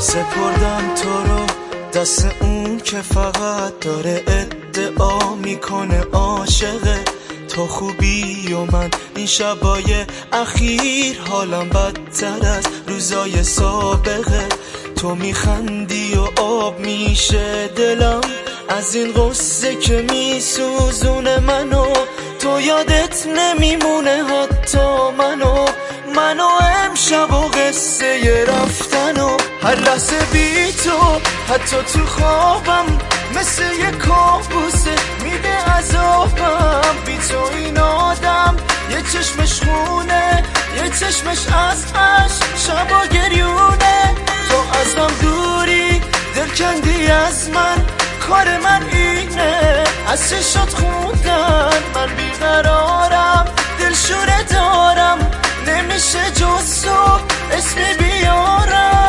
سپردم تو رو دست اون که فقط داره ادعا میکنه عاشقه تو خوبی و من این شبای اخیر حالم بدتر از روزای سابقه تو میخندی و آب میشه دلم از این غصه که میسوزونه منو تو یادت نمیمونه حتی منو امشب و قصه رفتن و هر لحظه بی تو حتی تو خوابم مثل یه کابوسه میده عذابم بی تو این آدم یه چشمش خونه یه چشمش از عشق شبا گریونه تو ازم دوری دل کندی از من کار من اینه از چشات خوندن من بیقرارم دلشوره دارم نمیشه جز تو اسمی بیارم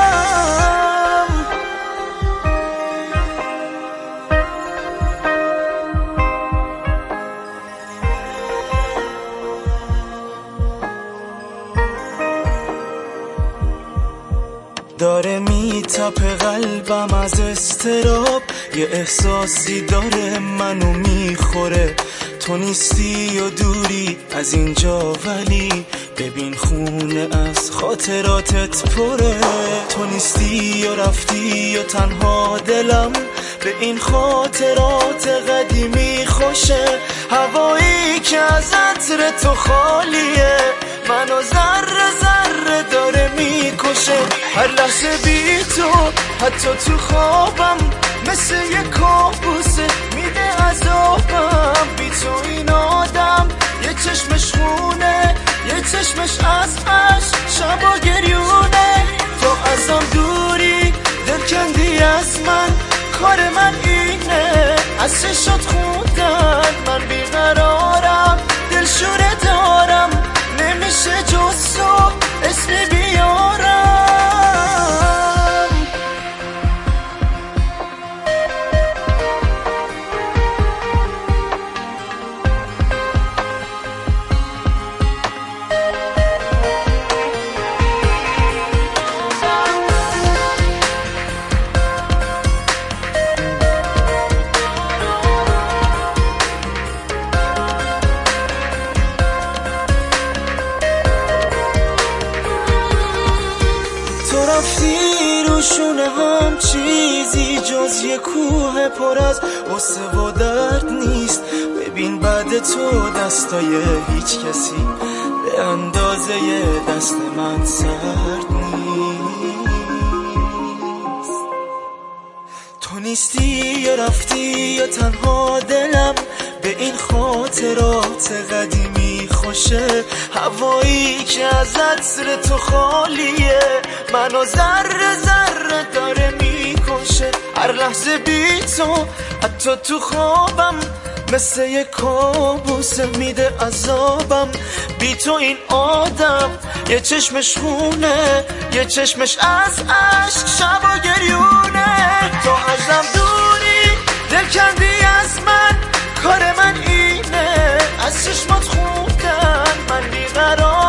داره میتپه قلبم از استراب یه احساسی داره منو میخوره تو نیستی و دوری از اینجا ولی ببین خونه از خاطراتت پره تو نیستی و رفتی و تنها دلم به این خاطرات قدیمی خوشه هوایی که از عطر تو خالیه منو ذره ذره داره میکشه هر لحظه بی تو حتی تو خوابم مثل یه کابوسه میده عذابم بی تو این آدم یه چشمش خونه یه چشمش از عشق شبا گریونه تو ازم دوری دل کندی از من کار من اینه از چشات خوندن من بیقرارم دلشوره دارم نمیشه جز تو اسمی بیارم رفتی روشونه هم چیزی جز یه کوه پر از غصه و درد نیست ببین بعد تو دستای هیچ کسی به اندازه دست من سرد نیست تو نیستی یا رفتی یا تنها دلم به این خاطرات قدیمی خوشه هوایی که از عطر تو خالیه منو ذره ذره داره میکشه هر لحظه بی تو حتی تو خوابم مثل یه کابوسه میده عذابم بی تو این آدم یه چشمش خونه یه چشمش از عشق شبا گریونه تو ازم دوری دل کندی از من کار من اینه از چشمات خوندن من بیقرار